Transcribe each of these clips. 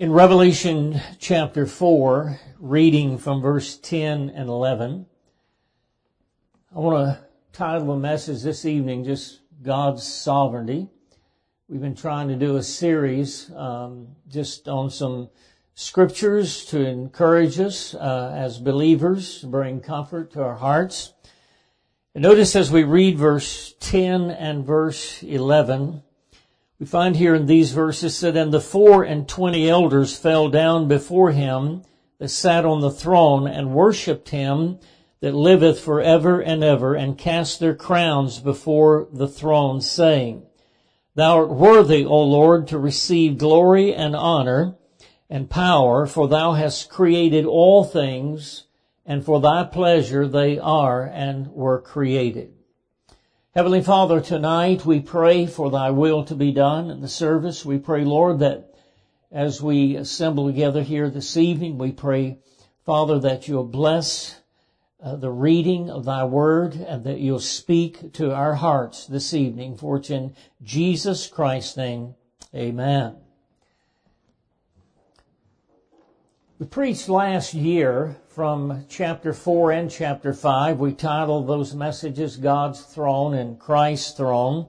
In Revelation chapter 4, reading from verse 10 and 11, I want to title a message this evening, just God's Sovereignty. We've been trying to do a series just on some scriptures to encourage us as believers, to bring comfort to our hearts. And notice as we read verse 10 and verse 11, we find here in these verses that, "And the 24 elders fell down before him that sat on the throne, and worshipped him that liveth forever and ever, and cast their crowns before the throne, saying, Thou art worthy, O Lord, to receive glory and honor and power, for thou hast created all things, and for thy pleasure they are and were created." Heavenly Father, tonight we pray for thy will to be done in the service. We pray, Lord, that as we assemble together here this evening, we pray, Father, that you'll bless the reading of thy word, and that you'll speak to our hearts this evening. For it's in Jesus Christ's name, amen. We preached last year from chapter 4 and chapter 5. We titled those messages God's Throne and Christ's Throne.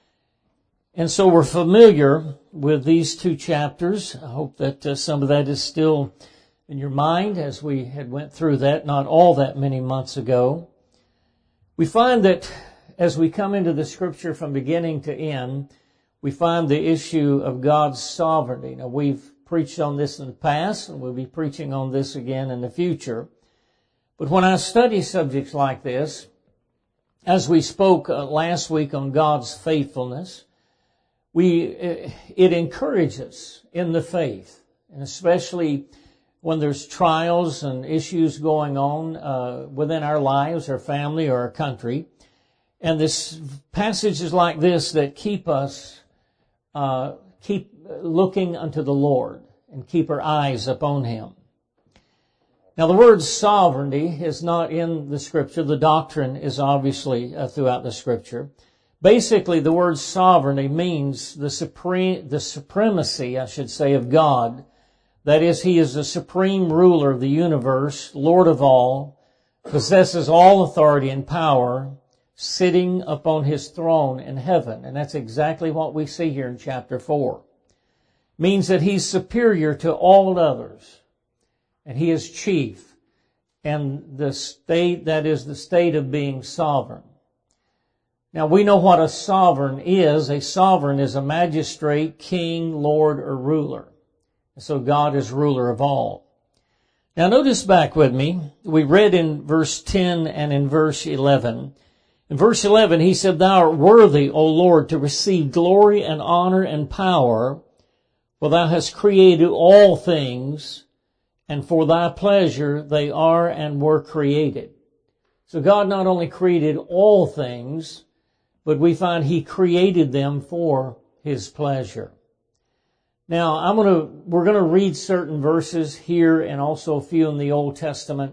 And so we're familiar with these two chapters. I hope that some of that is still in your mind as we had went through that not all that many months ago. We find that as we come into the scripture from beginning to end, we find the issue of God's sovereignty. Now, we've preached on this in the past, and we'll be preaching on this again in the future. But when I study subjects like this, as we spoke last week on God's faithfulness, it encourages us in the faith, and especially when there's trials and issues going on within our lives, our family, or our country. And this passages like this that keep us keep looking unto the Lord and keep our eyes upon him. Now, the word sovereignty is not in the scripture. The doctrine is obviously throughout the scripture. Basically, the word sovereignty means the supremacy, I should say, of God. That is, he is the supreme ruler of the universe, Lord of all, possesses all authority and power, sitting upon his throne in heaven. And that's exactly what we see here in chapter 4. Means that he's superior to all others, and he is chief, and the state, that is the state of being sovereign. Now, we know what a sovereign is. A sovereign is a magistrate, king, lord, or ruler. So God is ruler of all. Now, notice back with me, we read in verse 10 and in verse 11. In verse 11, he said, "Thou art worthy, O Lord, to receive glory and honor and power, for thou hast created all things, and for thy pleasure they are and were created." So God not only created all things, but we find he created them for his pleasure. Now, we're going to read certain verses here and also a few in the Old Testament.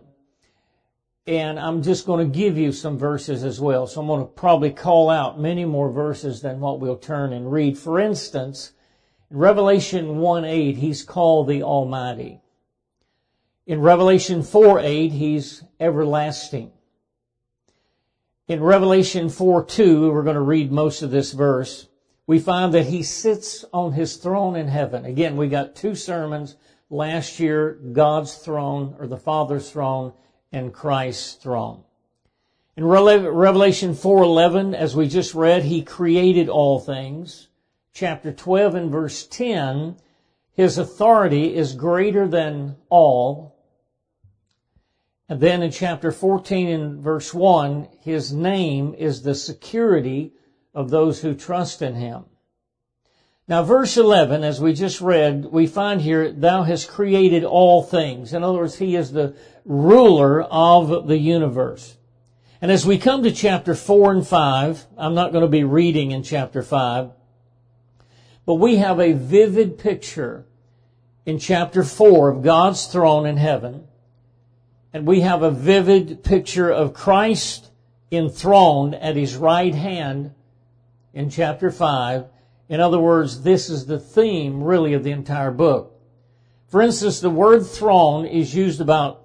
And I'm just going to give you some verses as well. So I'm going to probably call out many more verses than what we'll turn and read. For instance, in Revelation 1:8, he's called the Almighty. In Revelation 4:8, he's everlasting. In Revelation 4:2, we're going to read most of this verse, we find that he sits on his throne in heaven. Again, we got two sermons last year, God's throne, or the Father's throne, and Christ's throne. In Revelation 4:11, as we just read, he created all things. Chapter 12 and verse 10, his authority is greater than all. And then in chapter 14 and verse 1, his name is the security of those who trust in him. Now, verse 11, as we just read, we find here, "Thou hast created all things." In other words, he is the ruler of the universe. And as we come to chapter 4 and 5, I'm not going to be reading in chapter 5, but we have a vivid picture in chapter 4 of God's throne in heaven. And we have a vivid picture of Christ enthroned at his right hand in chapter 5. In other words, this is the theme really of the entire book. For instance, the word throne is used about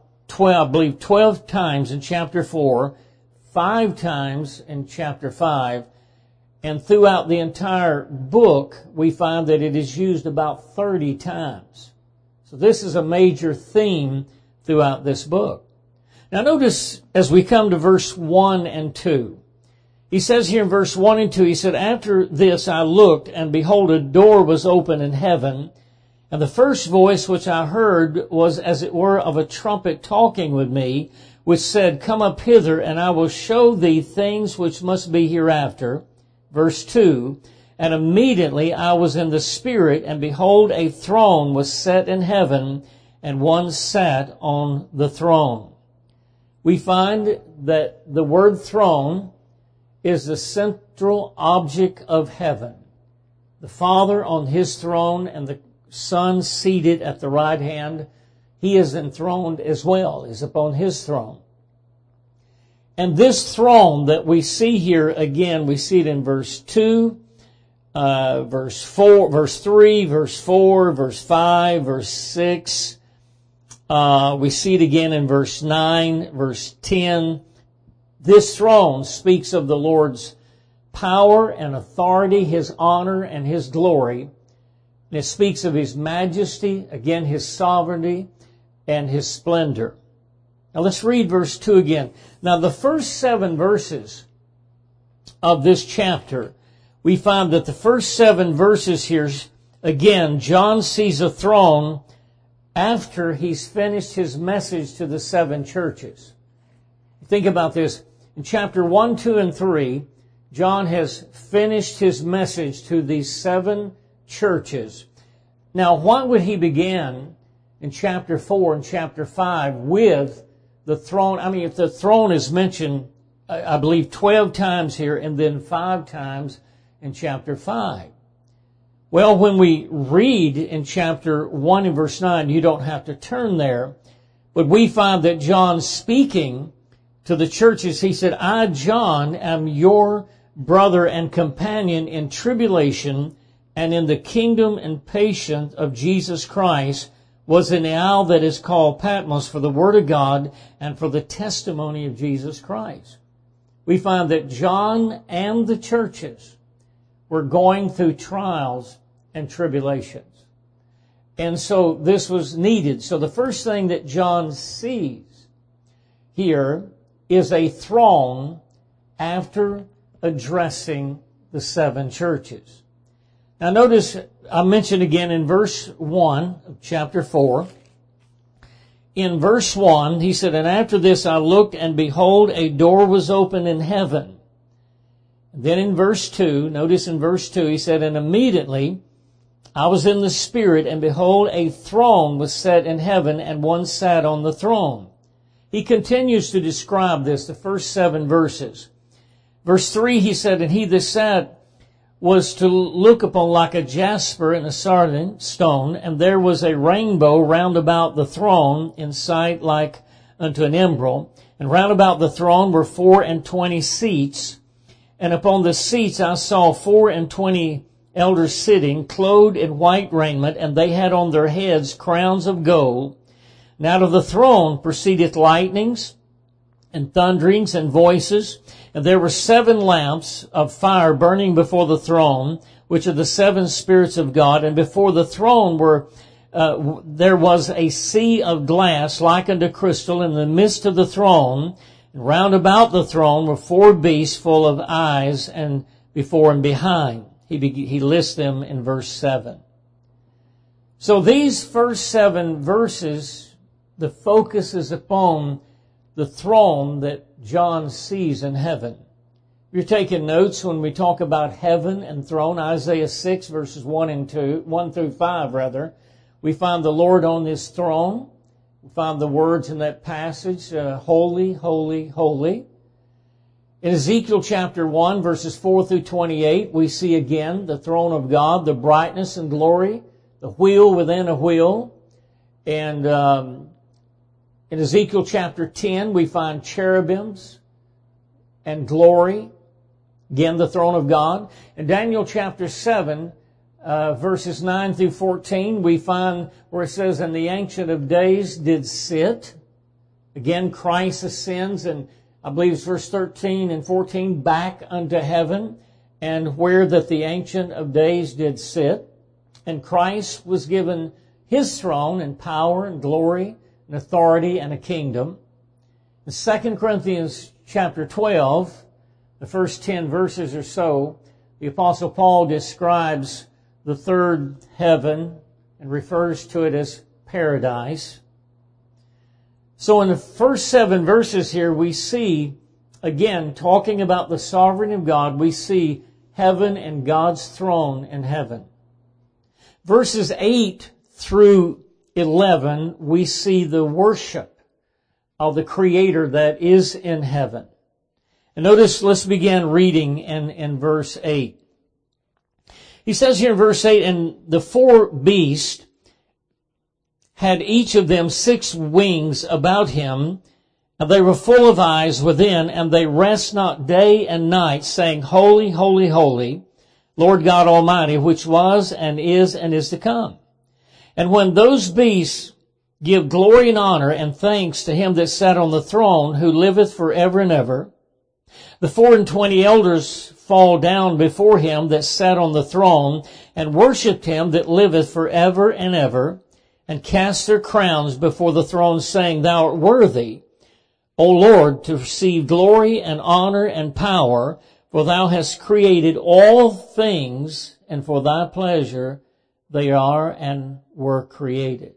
12 times in chapter 4, 5 times in chapter 5, and throughout the entire book, we find that it is used about 30 times. So this is a major theme throughout this book. Now notice as we come to verse 1 and 2. He says here in verse 1 and 2, he said, "After this I looked, and behold, a door was open in heaven. And the first voice which I heard was as it were of a trumpet talking with me, which said, Come up hither, and I will show thee things which must be hereafter." Verse 2, "And immediately I was in the Spirit, and behold, a throne was set in heaven, and one sat on the throne." We find that the word throne is the central object of heaven. The Father on His throne and the Son seated at the right hand. He is enthroned as well, is upon His throne. And this throne that we see here, again, we see it in verse 2, verse 4, verse 3, verse 4, verse 5, verse 6. We see it again in verse 9, verse 10. This throne speaks of the Lord's power and authority, His honor and His glory. And it speaks of His majesty, again, His sovereignty and His splendor. Now let's read verse 2 again. Now the first 7 verses of this chapter, we find that the first 7 verses here, again, John sees a throne after he's finished his message to the 7 churches. Think about this. In chapter 1, 2, and 3, John has finished his message to these 7 churches. Now, why would he begin in chapter 4 and chapter 5 with the throne? I mean, if the throne is mentioned, I believe 12 times here and then 5 times in chapter 5. Well, when we read in chapter 1 and verse 9, you don't have to turn there, but we find that John speaking to the churches, he said, "I, John, am your brother and companion in tribulation and in the kingdom and patience of Jesus Christ, was in the isle that is called Patmos for the word of God and for the testimony of Jesus Christ." We find that John and the churches were going through trials and tribulations. And so this was needed. So the first thing that John sees here is a throne after addressing the 7 churches. Now notice, I mentioned again in verse 1 of chapter 4, in verse 1, he said, "And after this I looked, and behold, a door was opened in heaven." And then in verse 2, notice in verse 2, he said, "And immediately I was in the Spirit, and behold, a throne was set in heaven, and one sat on the throne." He continues to describe this, the first 7 verses. Verse 3, he said, "And he that sat was to look upon like a jasper and a sardine stone, and there was a rainbow round about the throne in sight like unto an emerald. And round about the throne were 24 seats, and upon the seats I saw 24 elders sitting, clothed in white raiment, and they had on their heads crowns of gold. And out of the throne proceedeth lightnings and thunderings and voices. And there were 7 lamps of fire burning before the throne, which are the 7 spirits of God. And before the throne there was a sea of glass like unto crystal in the midst of the throne. And round about the throne were 4 beasts full of eyes, and before and behind. He lists them in verse 7. So these first 7 verses, the focus is upon the throne that John sees in heaven. If you're taking notes when we talk about heaven and throne, Isaiah 6 verses 1 through 5, we find the Lord on His throne. We find the words in that passage, holy, holy, holy. In Ezekiel chapter 1 verses 4 through 28, we see again the throne of God, the brightness and glory, the wheel within a wheel. And in Ezekiel chapter 10, we find cherubims and glory. Again, the throne of God. In Daniel chapter 7, verses 9 through 14, we find where it says, "And the Ancient of Days did sit." Again, Christ ascends, and I believe it's verse 13 and 14, back unto heaven, and where that the Ancient of Days did sit. And Christ was given His throne and power and glory and authority and a kingdom. In 2 Corinthians chapter 12, the first 10 verses or so, the Apostle Paul describes the third heaven and refers to it as paradise. So in the first 7 verses here, we see, again, talking about the sovereignty of God, we see heaven and God's throne in heaven. Verses 8 through 11, we see the worship of the Creator that is in heaven. And notice, let's begin reading in verse 8. He says here in verse 8, "And the 4 beasts had each of them 6 wings about him, and they were full of eyes within, and they rest not day and night, saying, Holy, holy, holy, Lord God Almighty, which was and is to come. And when those beasts give glory and honor and thanks to Him that sat on the throne, who liveth forever and ever, the 24 elders fall down before Him that sat on the throne, and worshipped Him that liveth forever and ever, and cast their crowns before the throne, saying, Thou art worthy, O Lord, to receive glory and honor and power, for Thou hast created all things, and for Thy pleasure they are and were created."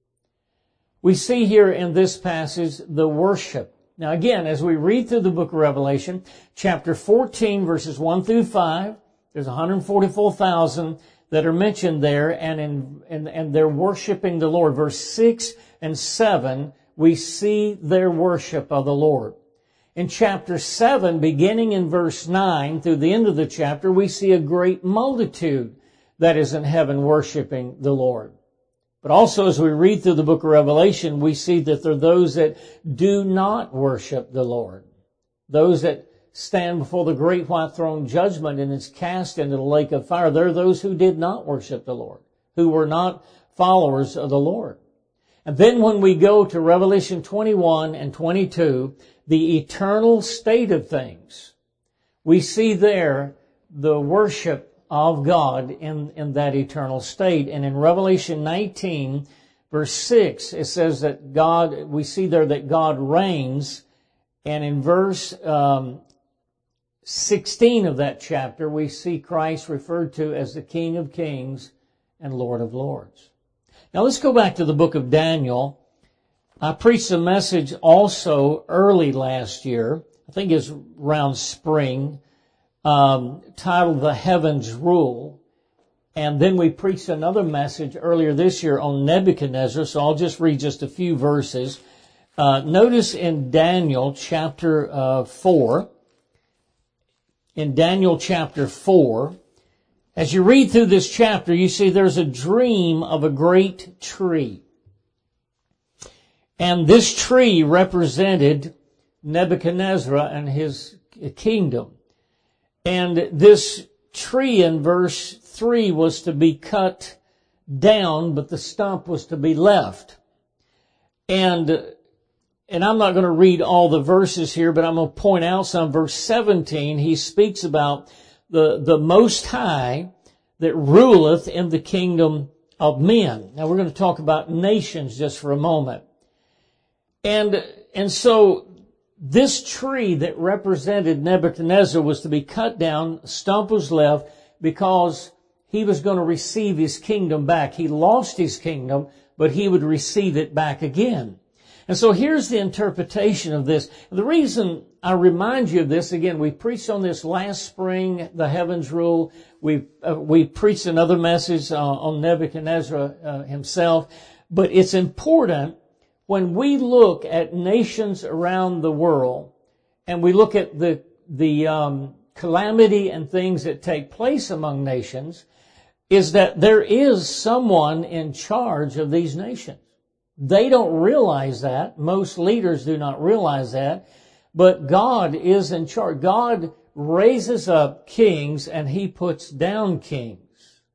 We see here in this passage the worship. Now again, as we read through the book of Revelation, chapter 14, verses 1 through 5, there's 144,000 that are mentioned there, and they're worshiping the Lord. Verse 6 and 7, we see their worship of the Lord. In chapter 7, beginning in verse 9 through the end of the chapter, we see a great multitude that is in heaven worshiping the Lord. But also as we read through the book of Revelation, we see that there are those that do not worship the Lord. Those that stand before the great white throne judgment and is cast into the lake of fire. There are those who did not worship the Lord, who were not followers of the Lord. And then when we go to Revelation 21 and 22, the eternal state of things, we see there the worship of God in that eternal state. And in Revelation 19, verse 6, it says that we see there that God reigns. And in verse 16 of that chapter, we see Christ referred to as the King of Kings and Lord of Lords. Now let's go back to the book of Daniel. I preached a message also early last year, I think it's around spring, titled The Heavens Rule. And then we preached another message earlier this year on Nebuchadnezzar, so I'll just read just a few verses. Notice in Daniel chapter 4, in Daniel chapter 4, as you read through this chapter, you see there's a dream of a great tree. And this tree represented Nebuchadnezzar and his kingdom. And this tree in verse 3 was to be cut down, but the stump was to be left. And I'm not going to read all the verses here, but I'm going to point out some. Verse 17, he speaks about the Most High that ruleth in the kingdom of men. Now we're going to talk about nations just for a moment. And so this tree that represented Nebuchadnezzar was to be cut down, a stump was left, because he was going to receive his kingdom back. He lost his kingdom, but he would receive it back again. And so here's the interpretation of this. The reason I remind you of this, again, we preached on this last spring, the heavens rule. We preached another message on Nebuchadnezzar himself. But it's important when we look at nations around the world and we look at the calamity and things that take place among nations, is that there is someone in charge of these nations. They don't realize that. Most leaders do not realize that. But God is in charge. God raises up kings and He puts down kings.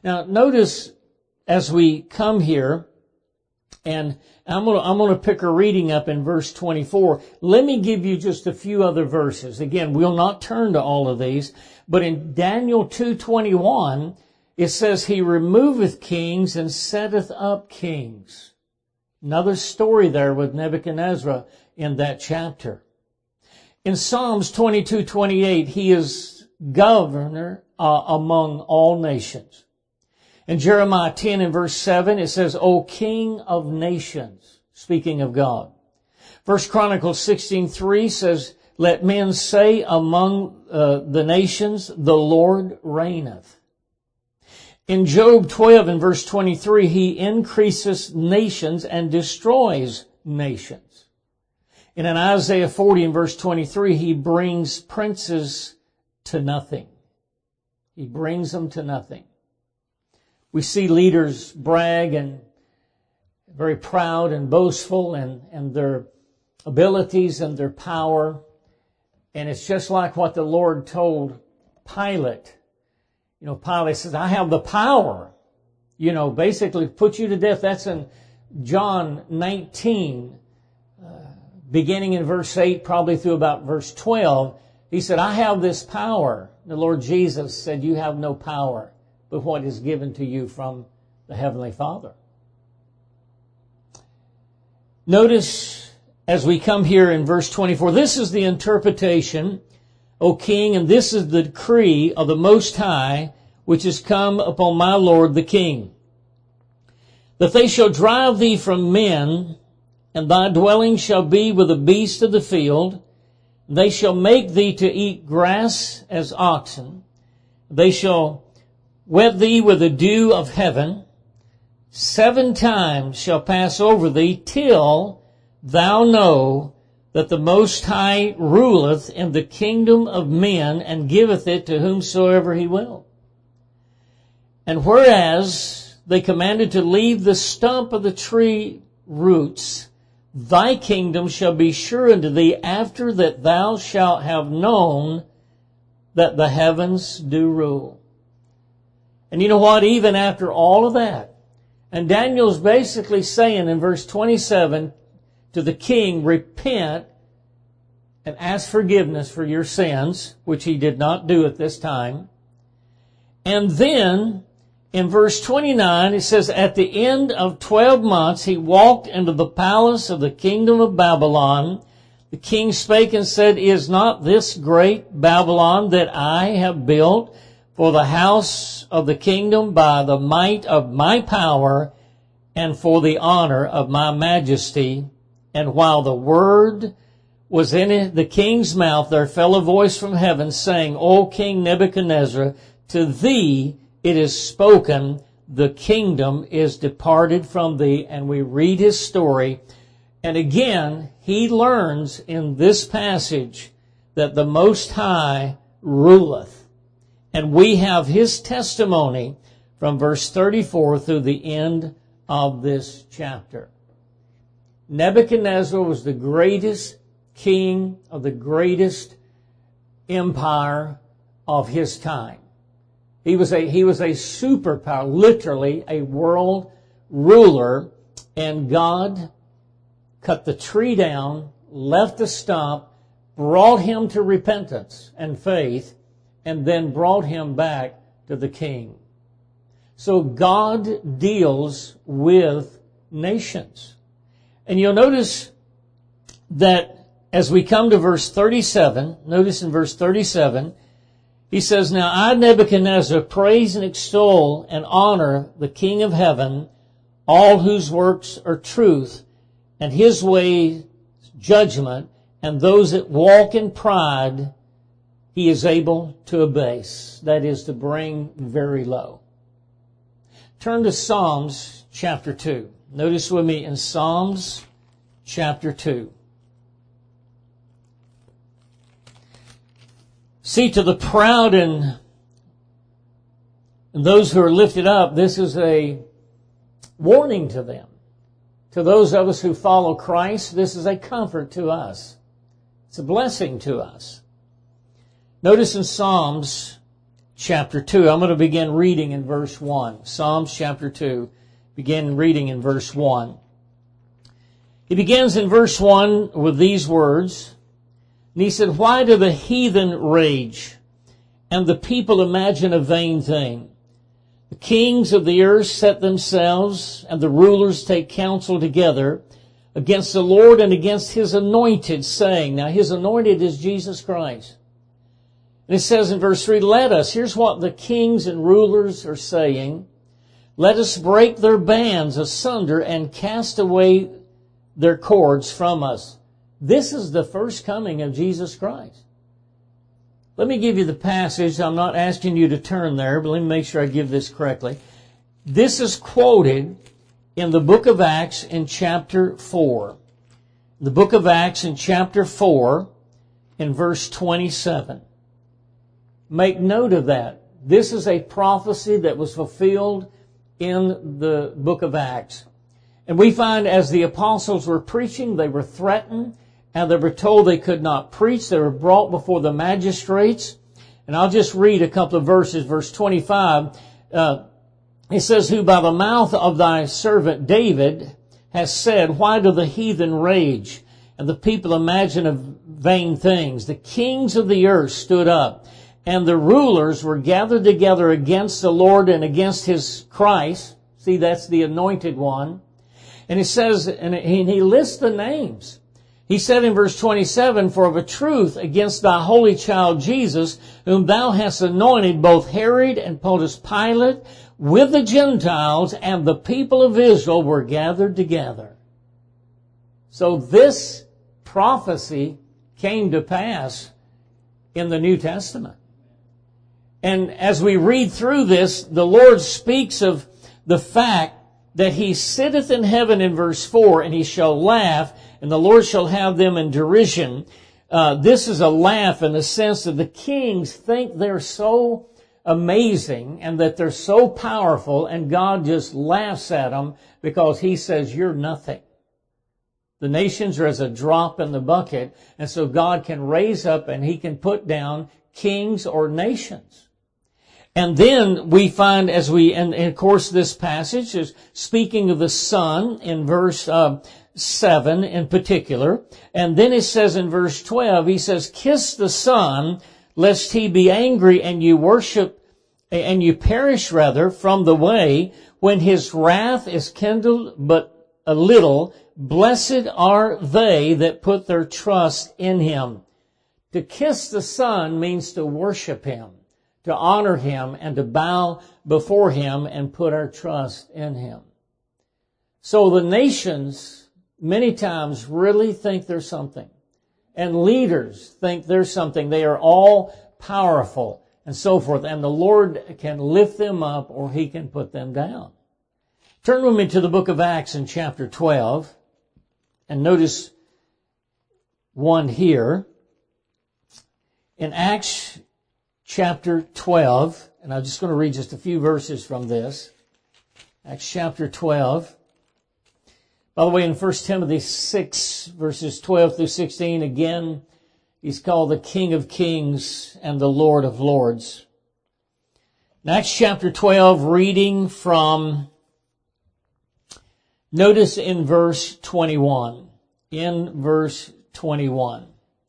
Now, notice as we come here, and I'm going to pick a reading up in verse 24. Let me give you just a few other verses. Again, we'll not turn to all of these, but in Daniel 2:21, it says, He removeth kings and setteth up kings. Another story there with Nebuchadnezzar in that chapter. In Psalms 22:28, He is governor among all nations. In Jeremiah 10 and verse 7, it says, O King of nations, speaking of God. 1 Chronicles 16:3 says, Let men say among the nations, the Lord reigneth. In Job 12 and verse 23, He increases nations and destroys nations. And in Isaiah 40 and verse 23, He brings princes to nothing. He brings them to nothing. We see leaders brag and very proud and boastful and their abilities and their power. And it's just like what the Lord told Pilate. You know, Pilate says, I have the power, basically put you to death. That's in John 19, beginning in verse 8, probably through about verse 12. He said, I have this power. The Lord Jesus said, you have no power but what is given to you from the Heavenly Father. Notice as we come here in verse 24, this is the interpretation, O King, and this is the decree of the Most High, which is come upon my Lord the King, that they shall drive thee from men, and thy dwelling shall be with the beasts of the field. They shall make thee to eat grass as oxen. They shall wet thee with the dew of heaven. 7 times shall pass over thee, till thou know that the Most High ruleth in the kingdom of men, and giveth it to whomsoever He will. And whereas they commanded to leave the stump of the tree roots, thy kingdom shall be sure unto thee after that thou shalt have known that the heavens do rule. And you know what? Even after all of that, and Daniel's basically saying in verse 27 to the king, repent and ask forgiveness for your sins, which he did not do at this time. And then in verse 29, it says, at the end of 12 months, he walked into the palace of the kingdom of Babylon. The king spake and said, is not this great Babylon that I have built for the house of the kingdom by the might of my power and for the honor of my majesty? And while the word was in the king's mouth, there fell a voice from heaven saying, O King Nebuchadnezzar, to thee it is spoken, the kingdom is departed from thee. And we read his story. And again, he learns in this passage that the Most High ruleth. And we have his testimony from verse 34 through the end of this chapter. Nebuchadnezzar was the greatest king of the greatest empire of his time. He was a superpower, literally a world ruler, and God cut the tree down, left the stump, brought him to repentance and faith, and then brought him back to the king. So God deals with nations. And you'll notice that as we come to verse 37, notice in verse 37, he says, now I, Nebuchadnezzar, praise and extol and honor the King of heaven, all whose works are truth, and his way judgment, and those that walk in pride he is able to abase, that is, to bring very low. Turn to Psalms chapter 2. Notice with me in Psalms chapter 2. See, to the proud and those who are lifted up, this is a warning to them. To those of us who follow Christ, this is a comfort to us. It's a blessing to us. Notice in Psalms chapter 2. I'm going to begin reading in verse 1. Psalms chapter 2, begin reading in verse 1. He begins in verse 1 with these words, and he said, "Why do the heathen rage, and the people imagine a vain thing? The kings of the earth set themselves, and the rulers take counsel together against the Lord and against His anointed, saying," now His anointed is Jesus Christ. And it says in verse 3, here's what the kings and rulers are saying, "Let us break their bands asunder and cast away their cords from us." This is the first coming of Jesus Christ. Let me give you the passage. I'm not asking you to turn there, but let me make sure I give this correctly. This is quoted in the book of Acts in chapter 4. The book of Acts in chapter 4 in verse 27. Make note of that. This is a prophecy that was fulfilled in the book of Acts. And we find as the apostles were preaching, they were threatened, and they were told they could not preach. They were brought before the magistrates. And I'll just read a couple of verses. Verse 25, it says, "Who by the mouth of thy servant David has said, Why do the heathen rage, and the people imagine of vain things? The kings of the earth stood up, and the rulers were gathered together against the Lord and against His Christ." See, that's the anointed one. And it says, and he lists the names. He said in verse 27, "For of a truth against thy holy child Jesus, whom thou hast anointed, both Herod and Pontius Pilate, with the Gentiles and the people of Israel were gathered together." So this prophecy came to pass in the New Testament. And as we read through this, the Lord speaks of the fact that He sitteth in heaven in verse 4, and He shall laugh, and the Lord shall have them in derision. This is a laugh in the sense that the kings think they're so amazing and that they're so powerful, and God just laughs at them because He says, "You're nothing." The nations are as a drop in the bucket, and so God can raise up and He can put down kings or nations. And then we find and of course this passage is speaking of the Son in verse 7 in particular. And then it says in verse 12, He says, "Kiss the Son, lest He be angry and you perish from the way when His wrath is kindled but a little. Blessed are they that put their trust in Him." To kiss the Son means to worship Him, to honor Him, and to bow before Him and put our trust in Him. So the nations many times really think they're something. And leaders think they're something. They are all powerful and so forth. And the Lord can lift them up or He can put them down. Turn with me to the book of Acts in chapter 12. And notice one here. In Acts chapter 12, and I'm just going to read just a few verses from this. Acts chapter 12. By the way, in 1 Timothy 6, verses 12 through 16, again, He's called the King of Kings and the Lord of Lords. In Acts chapter 12, reading from, notice in verse 21. In verse 21.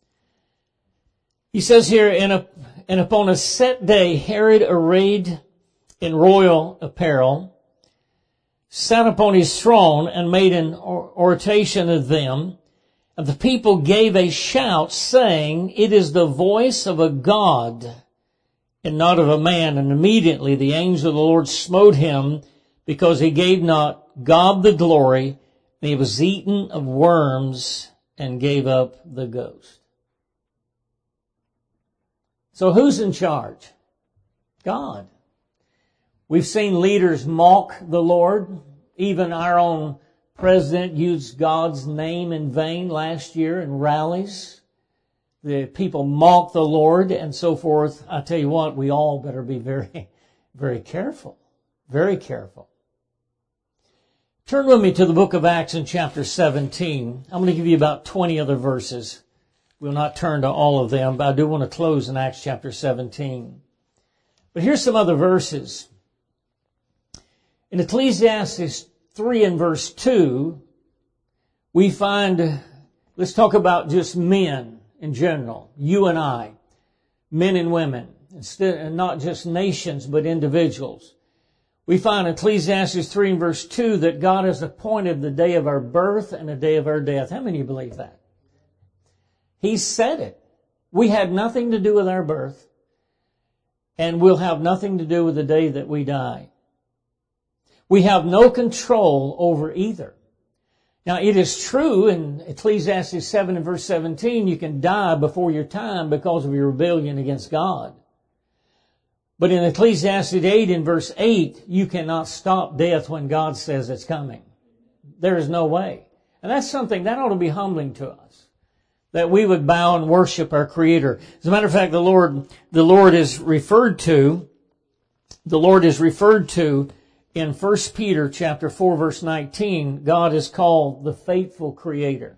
He says here, and upon a set day, Herod, arrayed in royal apparel, sat upon his throne and made an oration of them. And the people gave a shout, saying, "It is the voice of a God, and not of a man." And immediately the angel of the Lord smote him, because he gave not God the glory, and he was eaten of worms and gave up the ghost. So who's in charge? God. We've seen leaders mock the Lord. Even our own president used God's name in vain last year in rallies. The people mock the Lord and so forth. I tell you what, we all better be very, very careful. Very careful. Turn with me to the book of Acts in chapter 17. I'm going to give you about 20 other verses. We'll not turn to all of them, but I do want to close in Acts chapter 17. But here's some other verses. In Ecclesiastes 3 and verse 2, we find, let's talk about just men in general, you and I, men and women, and not just nations, but individuals. We find in Ecclesiastes 3 and verse 2 that God has appointed the day of our birth and the day of our death. How many of you believe that? He said it. We had nothing to do with our birth, and we'll have nothing to do with the day that we die. We have no control over either. Now, it is true in Ecclesiastes 7 and verse 17, you can die before your time because of your rebellion against God. But in Ecclesiastes 8 and verse 8, you cannot stop death when God says it's coming. There is no way. And that's something that ought to be humbling to us, that we would bow and worship our Creator. As a matter of fact, the Lord is referred to in 1 Peter chapter 4 verse 19. God is called the faithful Creator.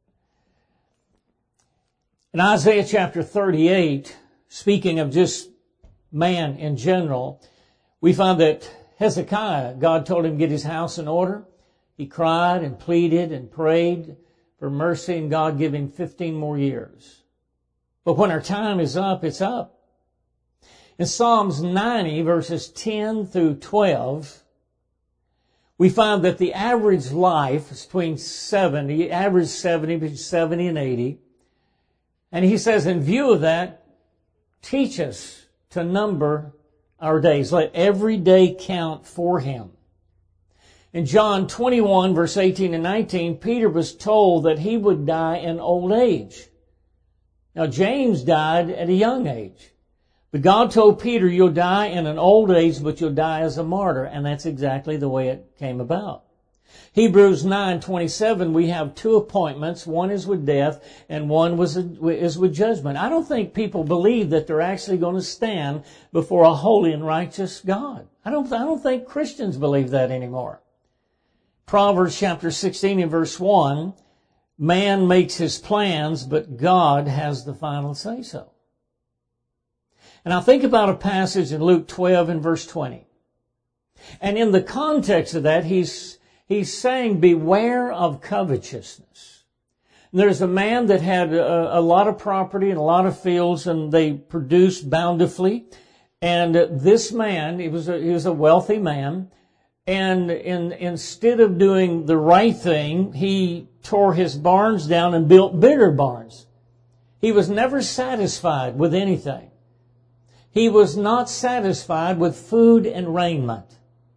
In Isaiah chapter 38, speaking of just man in general, we find that Hezekiah, God told him to get his house in order. He cried and pleaded and prayed for mercy, and God gave him 15 more years. But when our time is up, it's up. In Psalms 90 verses 10 through 12, we find that the average life is between 70 and 80. And he says, in view of that, teach us to number our days. Let every day count for him. In John 21, verse 18 and 19, Peter was told that he would die in old age. Now, James died at a young age. But God told Peter, you'll die in an old age, but you'll die as a martyr. And that's exactly the way it came about. Hebrews 9:27, we have two appointments. One is with death, and one is with judgment. I don't think people believe that they're actually going to stand before a holy and righteous God. I don't think Christians believe that anymore. Proverbs chapter 16 and verse 1, man makes his plans, but God has the final say-so. And I think about a passage in Luke 12 and verse 20. And in the context of that, he's saying, beware of covetousness. And there's a man that had a lot of property and a lot of fields, and they produced bountifully. And this man, he was a wealthy man, and instead of doing the right thing, he tore his barns down and built bigger barns. He was never satisfied with anything. He was not satisfied with food and raiment.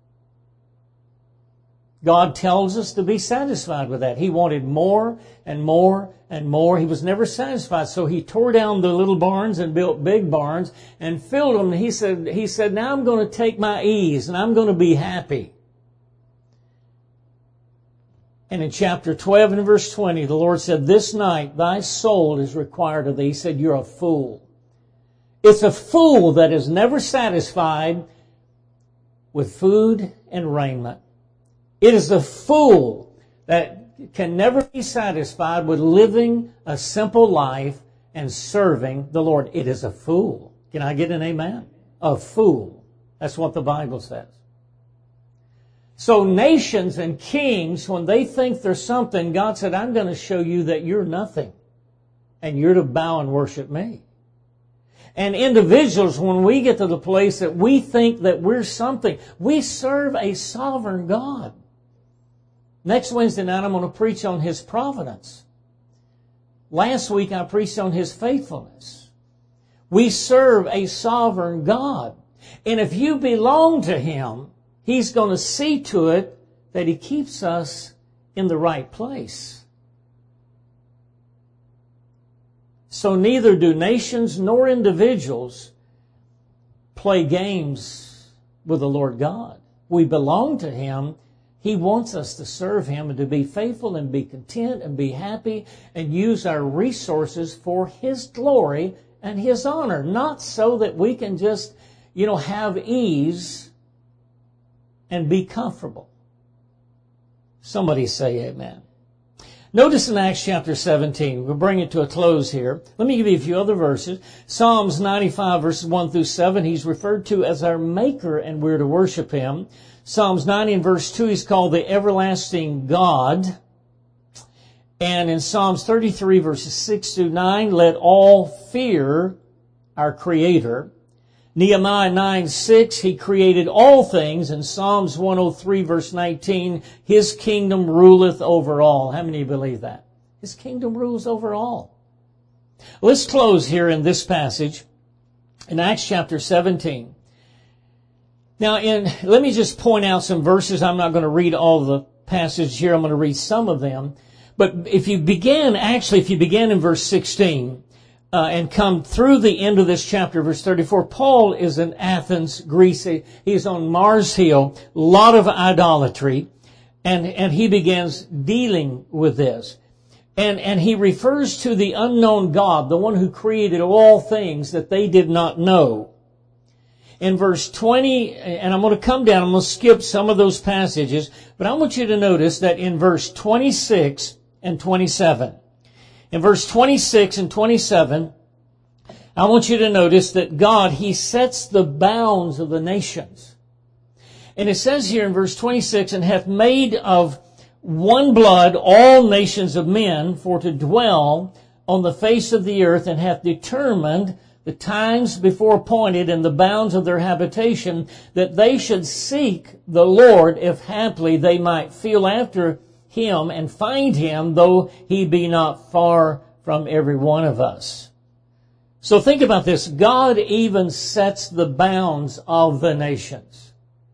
God tells us to be satisfied with that. He wanted more and more and more. He was never satisfied. So he tore down the little barns and built big barns and filled them. He said, now I'm going to take my ease and I'm going to be happy. And in chapter 12 and verse 20, the Lord said, this night thy soul is required of thee. He said, you're a fool. It's a fool that is never satisfied with food and raiment. It is a fool that can never be satisfied with living a simple life and serving the Lord. It is a fool. Can I get an amen? A fool. That's what the Bible says. So nations and kings, when they think they're something, God said, I'm going to show you that you're nothing. And you're to bow and worship me. And individuals, when we get to the place that we think that we're something, we serve a sovereign God. Next Wednesday night, I'm going to preach on His providence. Last week, I preached on His faithfulness. We serve a sovereign God. And if you belong to Him, He's going to see to it that He keeps us in the right place. So neither do nations nor individuals play games with the Lord God. We belong to Him. He wants us to serve Him and to be faithful and be content and be happy and use our resources for His glory and His honor. Not so that we can just, have ease and be comfortable. Somebody say amen. Notice in Acts chapter 17, we'll bring it to a close here. Let me give you a few other verses. Psalms 95 verses 1 through 7, he's referred to as our Maker and we're to worship Him. Psalms 90 and verse 2, he's called the everlasting God. And in Psalms 33 verses 6 through 9, let all fear our Creator. Nehemiah 9:6, He created all things. In Psalms 103 verse 19, His kingdom ruleth over all. How many believe that? His kingdom rules over all. Let's close here in this passage in Acts chapter 17. Now, let me just point out some verses. I'm not going to read all the passage here. I'm going to read some of them. But if you begin in verse 16, and come through the end of this chapter, verse 34, Paul is in Athens, Greece. He's on Mars Hill, a lot of idolatry, and he begins dealing with this. And he refers to the unknown God, the one who created all things that they did not know. In verse 20, and I'm going to come down, I'm going to skip some of those passages, but I want you to notice that in verse 26 and 27, in verse 26 and 27, I want you to notice that God, He sets the bounds of the nations. And it says here in verse 26, and hath made of one blood all nations of men for to dwell on the face of the earth, and hath determined the times before appointed and the bounds of their habitation, that they should seek the Lord, if haply they might feel after Him and find Him, though He be not far from every one of us. So think about this. God even sets the bounds of the nations.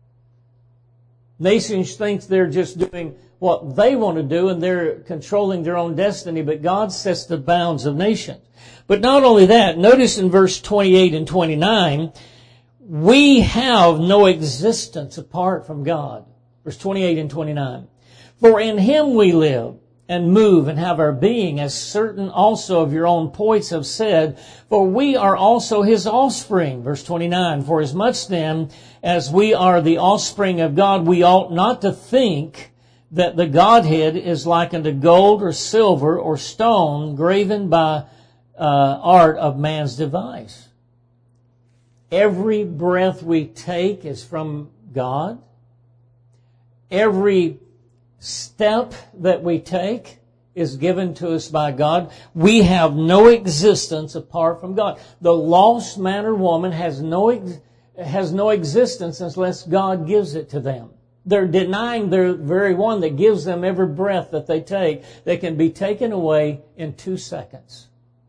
Nations think they're just doing what they want to do and they're controlling their own destiny, but God sets the bounds of nations. But not only that, notice in verse 28 and 29, we have no existence apart from God. Verse 28 and 29. For in Him we live and move and have our being, as certain also of your own poets have said, for we are also His offspring. Verse 29, for as much then as we are the offspring of God, we ought not to think that the Godhead is like unto gold or silver or stone graven by art of man's device. Every breath we take is from God. Every step that we take is given to us by God. We have no existence apart from God. The lost man or woman has no existence unless God gives it to them. They're denying the very one that gives them every breath that they take. They can be taken away in 2 seconds.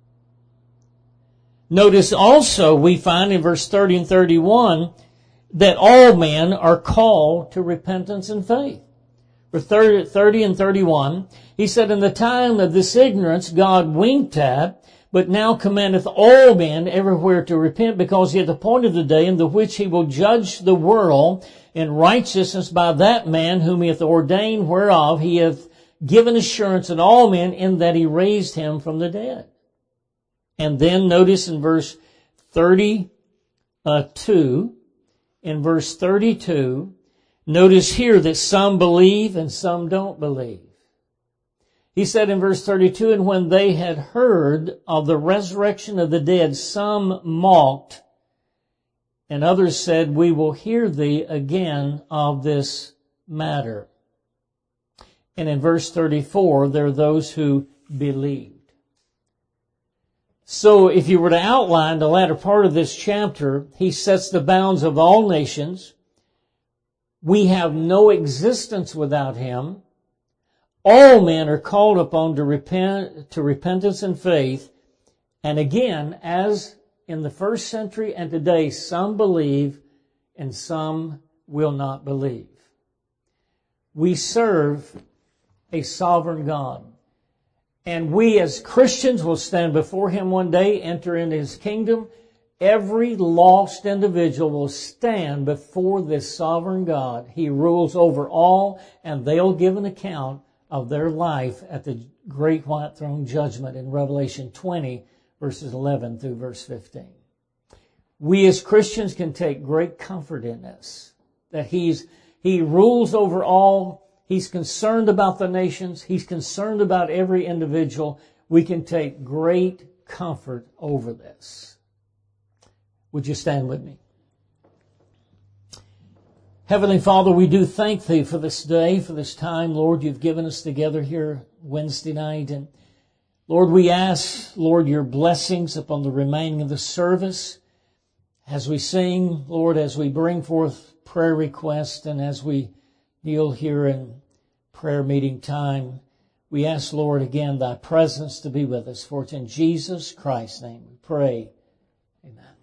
Notice also we find in verse 30 and 31 that all men are called to repentance and faith. For 30 and 31, he said, in the time of this ignorance God winked at, but now commandeth all men everywhere to repent, because He hath appointed the day in the which He will judge the world in righteousness by that man whom He hath ordained, whereof He hath given assurance in all men, in that He raised Him from the dead. And then notice in verse 32, notice here that some believe and some don't believe. He said in verse 32, and when they had heard of the resurrection of the dead, some mocked, and others said, we will hear thee again of this matter. And in verse 34, there are those who believed. So if you were to outline the latter part of this chapter, he sets the bounds of all nations. We have no existence without Him. All men are called upon to repentance and faith. And again, as in the first century and today, some believe and some will not believe. We serve a sovereign God. And we as Christians will stand before Him one day, enter into His kingdom. Every lost individual will stand before this sovereign God. He rules over all, and they'll give an account of their life at the great white throne judgment in Revelation 20, verses 11 through verse 15. We as Christians can take great comfort in this, that He rules over all. He's concerned about the nations. He's concerned about every individual. We can take great comfort over this. Would you stand with me? Heavenly Father, we do thank Thee for this day, for this time, Lord, You've given us together here Wednesday night. And Lord, we ask, Lord, Your blessings upon the remaining of the service as we sing, Lord, as we bring forth prayer requests and as we kneel here in prayer meeting time. We ask, Lord, again, Thy presence to be with us. For it's in Jesus Christ's name we pray. Amen.